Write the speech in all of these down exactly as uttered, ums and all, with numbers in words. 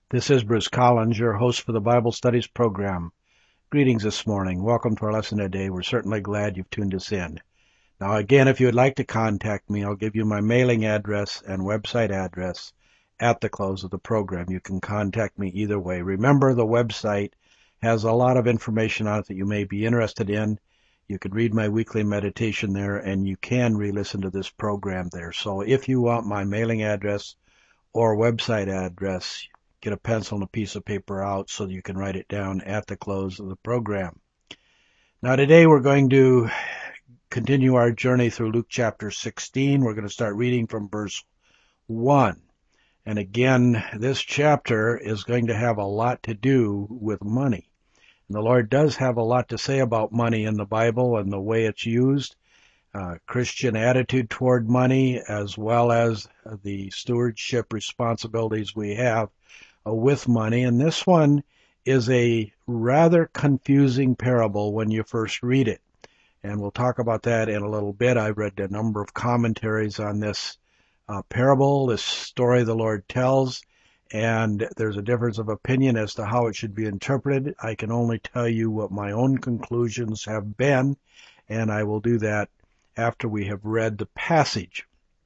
This is Bruce Collins, your host for the Bible Studies program. Greetings this morning. Welcome to our lesson today. We're certainly glad you've tuned us in. Now, again, if you would like to contact me, I'll give you my mailing address and website address at the close of the program. You can contact me either way. Remember, the website has a lot of information on it that you may be interested in. You can read my weekly meditation there, and you can re-listen to this program there. So if you want my mailing address or website address, get a pencil and a piece of paper out so that you can write it down at the close of the program. Now today we're going to continue our journey through Luke chapter sixteen. We're going to start reading from verse one. And again, this chapter is going to have a lot to do with money. And the Lord does have a lot to say about money in the Bible and the way it's used, uh, Christian attitude toward money, as well as the stewardship responsibilities we have with money. And this one is a rather confusing parable when you first read it. And we'll talk about that in a little bit. I've read a number of commentaries on this uh, parable, this story the Lord tells, and there's a difference of opinion as to how it should be interpreted. I can only tell you what my own conclusions have been, and I will do that after we have read the passage.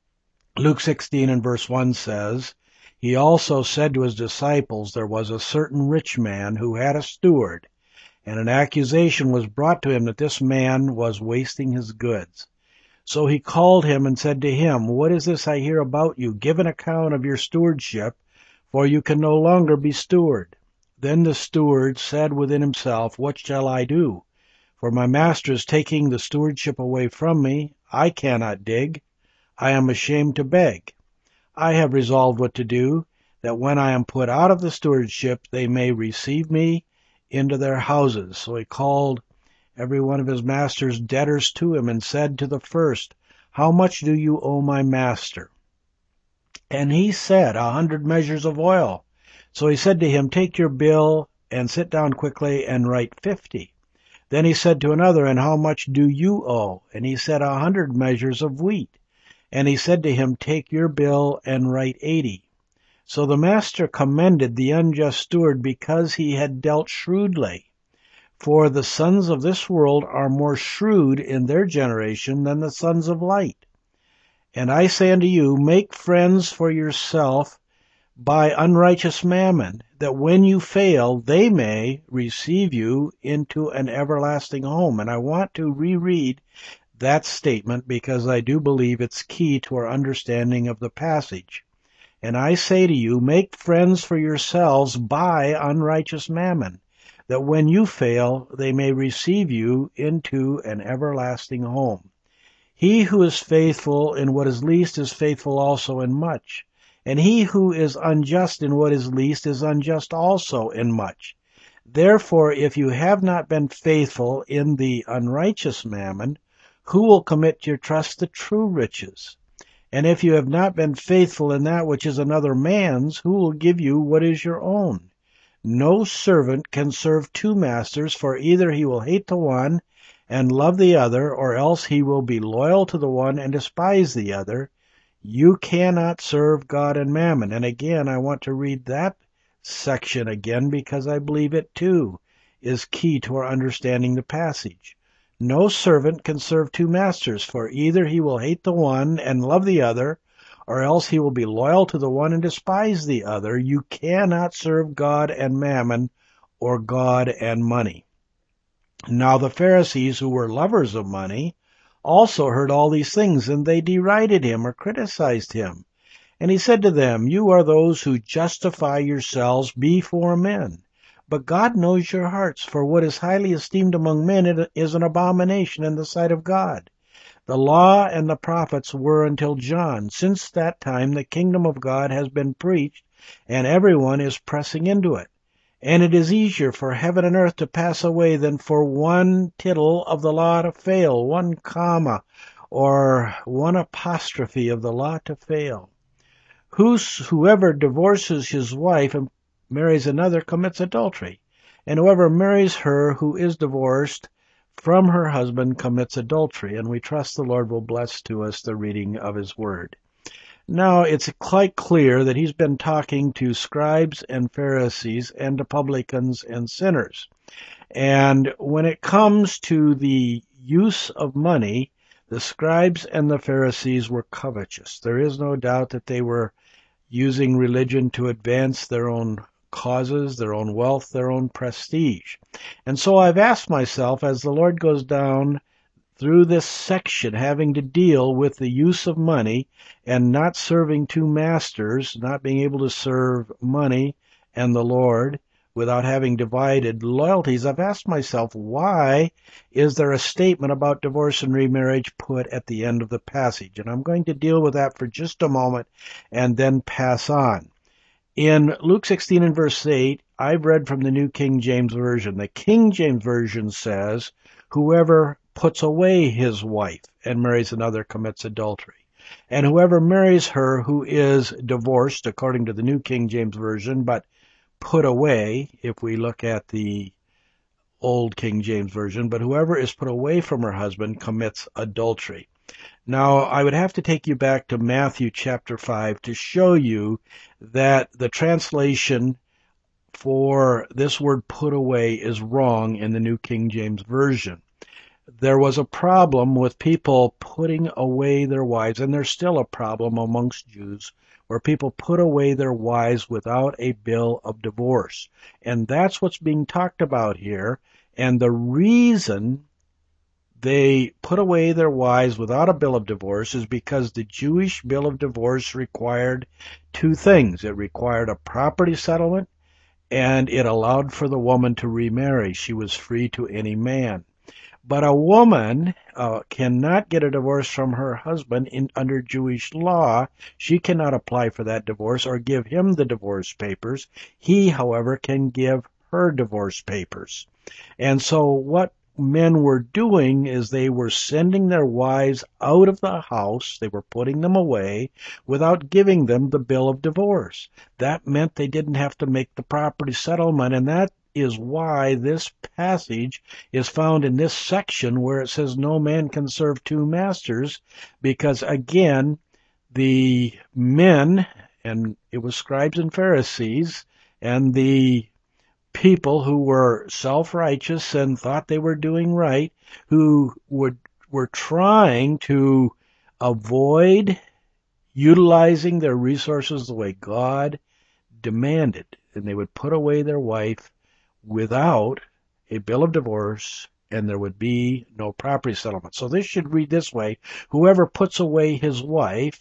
Luke sixteen and verse one says, "He also said to his disciples, there was a certain rich man who had a steward, and an accusation was brought to him that this man was wasting his goods. So he called him and said to him, What is this I hear about you? Give an account of your stewardship, for you can no longer be steward. Then the steward said within himself, What shall I do? For my master is taking the stewardship away from me. I cannot dig. I am ashamed to beg. I have resolved what to do, that when I am put out of the stewardship, they may receive me into their houses. So he called every one of his master's debtors to him and said to the first, How much do you owe my master? And he said, A hundred measures of oil. So he said to him, Take your bill and sit down quickly and write fifty. Then he said to another, And how much do you owe? And he said, A hundred measures of wheat. And he said to him, Take your bill and write eighty. So the master commended the unjust steward because he had dealt shrewdly. For the sons of this world are more shrewd in their generation than the sons of light. And I say unto you, make friends for yourself by unrighteous mammon, that when you fail, they may receive you into an everlasting home. And I want to reread that statement because I do believe it's key to our understanding of the passage. And I say to you, make friends for yourselves by unrighteous mammon, that when you fail, they may receive you into an everlasting home. He who is faithful in what is least is faithful also in much, and he who is unjust in what is least is unjust also in much. Therefore, if you have not been faithful in the unrighteous mammon, who will commit your trust to true riches? And if you have not been faithful in that which is another man's, who will give you what is your own? No servant can serve two masters, for either he will hate the one and love the other, or else he will be loyal to the one and despise the other. You cannot serve God and mammon. And again, I want to read that section again because I believe it too is key to our understanding the passage. No servant can serve two masters, for either he will hate the one and love the other, or else he will be loyal to the one and despise the other. You cannot serve God and mammon, or God and money. Now the Pharisees, who were lovers of money, also heard all these things, and they derided him or criticized him. And he said to them, You are those who justify yourselves before men. But God knows your hearts, for what is highly esteemed among men is an abomination in the sight of God. The law and the prophets were until John. Since that time the kingdom of God has been preached, and everyone is pressing into it. And it is easier for heaven and earth to pass away than for one tittle of the law to fail, one comma or one apostrophe of the law to fail. Whos, whoever divorces his wife and marries another commits adultery, and whoever marries her who is divorced from her husband commits adultery. And we trust the Lord will bless to us the reading of his word. Now, it's quite clear that he's been talking to scribes and Pharisees and to publicans and sinners. And when it comes to the use of money, the scribes and the Pharisees were covetous. There is no doubt that they were using religion to advance their own causes, their own wealth, their own prestige. And so I've asked myself, as the Lord goes down through this section having to deal with the use of money and not serving two masters, not being able to serve money and the Lord without having divided loyalties, I've asked myself, why is there a statement about divorce and remarriage put at the end of the passage? And I'm going to deal with that for just a moment and then pass on. In Luke sixteen and verse eight, I've read from the New King James Version. The King James Version says, whoever puts away his wife and marries another commits adultery. And whoever marries her who is divorced, according to the New King James Version, but put away, if we look at the Old King James Version, but whoever is put away from her husband commits adultery. Now, I would have to take you back to Matthew chapter five to show you that the translation for this word put away is wrong in the New King James Version. There was a problem with people putting away their wives, and there's still a problem amongst Jews where people put away their wives without a bill of divorce. And that's what's being talked about here. And the reason they put away their wives without a bill of divorce is because the Jewish bill of divorce required two things. It required a property settlement, and it allowed for the woman to remarry. She was free to any man. But a woman uh, cannot get a divorce from her husband in, under Jewish law. She cannot apply for that divorce or give him the divorce papers. He, however, can give her divorce papers. And so what men were doing is they were sending their wives out of the house. They were putting them away without giving them the bill of divorce. That meant they didn't have to make the property settlement, and that is why this passage is found in this section where it says no man can serve two masters, because again, the men, and it was scribes and Pharisees, and the people who were self-righteous and thought they were doing right, who would were trying to avoid utilizing their resources the way God demanded, and they would put away their wife without a bill of divorce, and there would be no property settlement. So this should read this way: whoever puts away his wife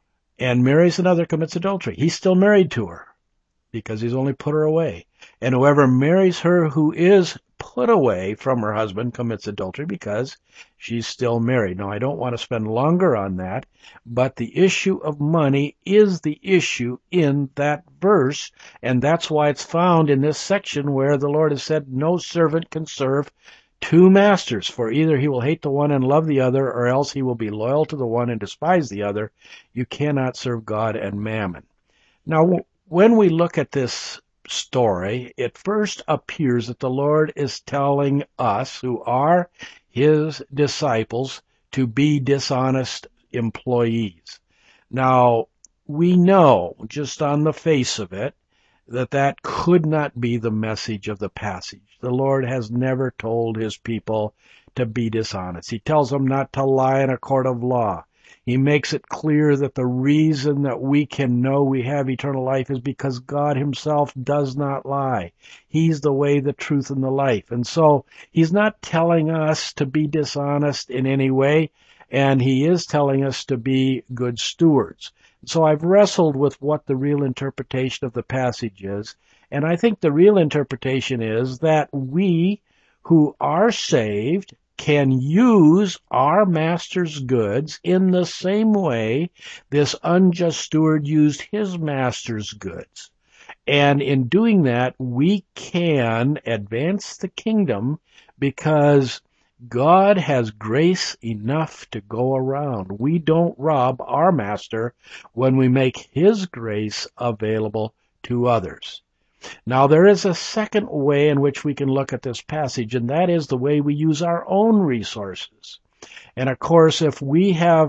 and marries another commits adultery. He's still married to her because he's only put her away. And whoever marries her who is put away from her husband commits adultery because she's still married. Now, I don't want to spend longer on that, but the issue of money is the issue in that verse, and that's why it's found in this section where the Lord has said no servant can serve two masters, for either he will hate the one and love the other, or else he will be loyal to the one and despise the other. You cannot serve God and mammon. Now, when we look at this story, it first appears that the Lord is telling us, who are his disciples, to be dishonest employees. Now, we know, just on the face of it, that that could not be the message of the passage. The Lord has never told his people to be dishonest. He tells them not to lie in a court of law. He makes it clear that the reason that we can know we have eternal life is because God himself does not lie. He's the way, the truth, and the life. And so he's not telling us to be dishonest in any way, and he is telling us to be good stewards. So I've wrestled with what the real interpretation of the passage is, and I think the real interpretation is that we who are saved can use our master's goods in the same way this unjust steward used his master's goods. And in doing that, we can advance the kingdom because God has grace enough to go around. We don't rob our master when we make his grace available to others. Now, there is a second way in which we can look at this passage, and that is the way we use our own resources. And of course, if we have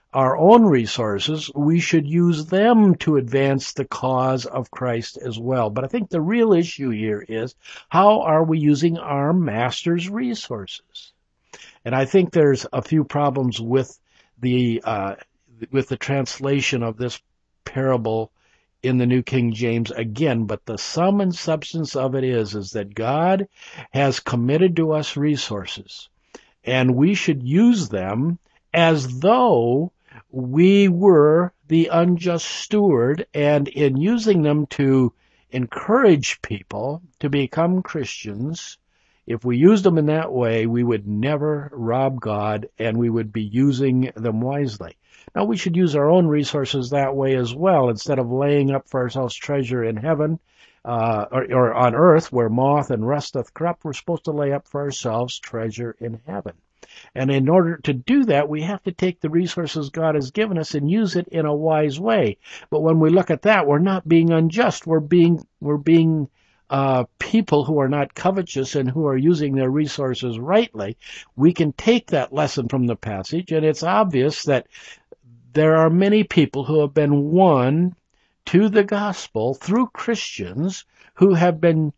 our own resources, we should use them to advance the cause of Christ as well. But I think the real issue here is, how are we using our Master's resources? And I think there's a few problems with the uh, with the translation of this parable in the New King James again, but the sum and substance of it is, is that God has committed to us resources, and we should use them as though we were the unjust steward, and in using them to encourage people to become Christians, if we used them in that way, we would never rob God, and we would be using them wisely. Now, we should use our own resources that way as well. Instead of laying up for ourselves treasure in heaven, uh, or, or on earth where moth and rust doth corrupt, we're supposed to lay up for ourselves treasure in heaven. And in order to do that, we have to take the resources God has given us and use it in a wise way. But when we look at that, we're not being unjust. We're being, we're being uh, people who are not covetous and who are using their resources rightly. We can take that lesson from the passage, and it's obvious that there are many people who have been won to the gospel through Christians who have been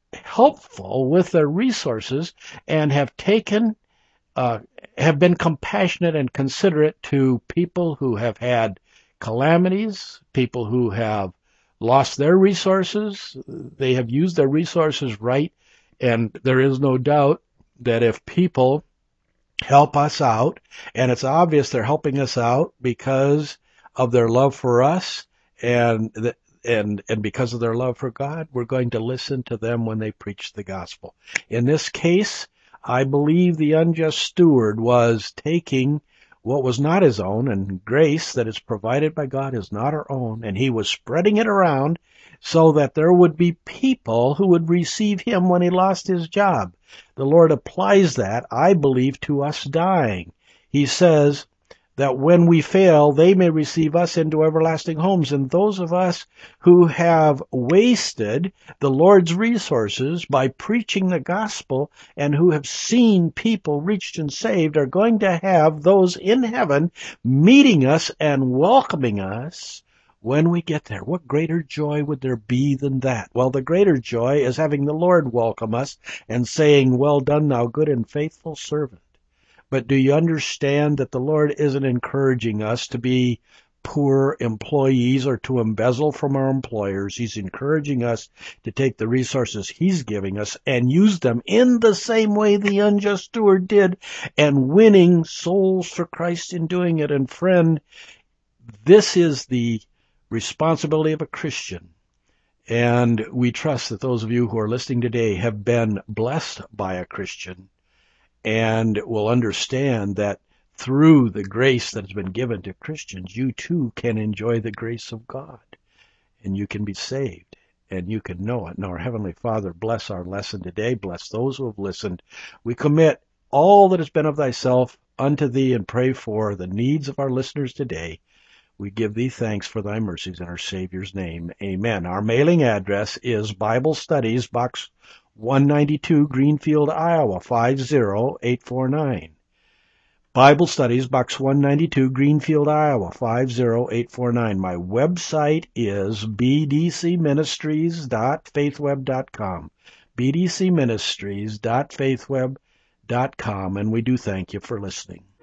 helpful with their resources and have taken Uh, have been compassionate and considerate to people who have had calamities, people who have lost their resources. They have used their resources right, and there is no doubt that if people help us out, and it's obvious they're helping us out because of their love for us and the, and and because of their love for God, we're going to listen to them when they preach the gospel. In this case, I believe the unjust steward was taking what was not his own, and grace that is provided by God is not our own, and he was spreading it around so that there would be people who would receive him when he lost his job. The Lord applies that, I believe, to us dying. He says that when we fail, they may receive us into everlasting homes. And those of us who have wasted the Lord's resources by preaching the gospel and who have seen people reached and saved are going to have those in heaven meeting us and welcoming us when we get there. What greater joy would there be than that? Well, the greater joy is having the Lord welcome us and saying, "Well done, thou good and faithful servant." But do you understand that the Lord isn't encouraging us to be poor employees or to embezzle from our employers? He's encouraging us to take the resources He's giving us and use them in the same way the unjust steward did, and winning souls for Christ in doing it. And friend, this is the responsibility of a Christian. And we trust that those of you who are listening today have been blessed by a Christian and will understand that through the grace that has been given to Christians, you too can enjoy the grace of God, and you can be saved, and you can know it. And our Heavenly Father, bless our lesson today. Bless those who have listened. We commit all that has been of Thyself unto Thee and pray for the needs of our listeners today. We give Thee thanks for Thy mercies in our Savior's name. Amen. Our mailing address is Bible Studies, Box one ninety-two, Greenfield, Iowa, five zero eight four nine. Bible Studies, Box one ninety-two, Greenfield, Iowa, five zero eight four nine. My website is b d c ministries dot faithweb dot com. b d c ministries dot faithweb dot com, and we do thank you for listening.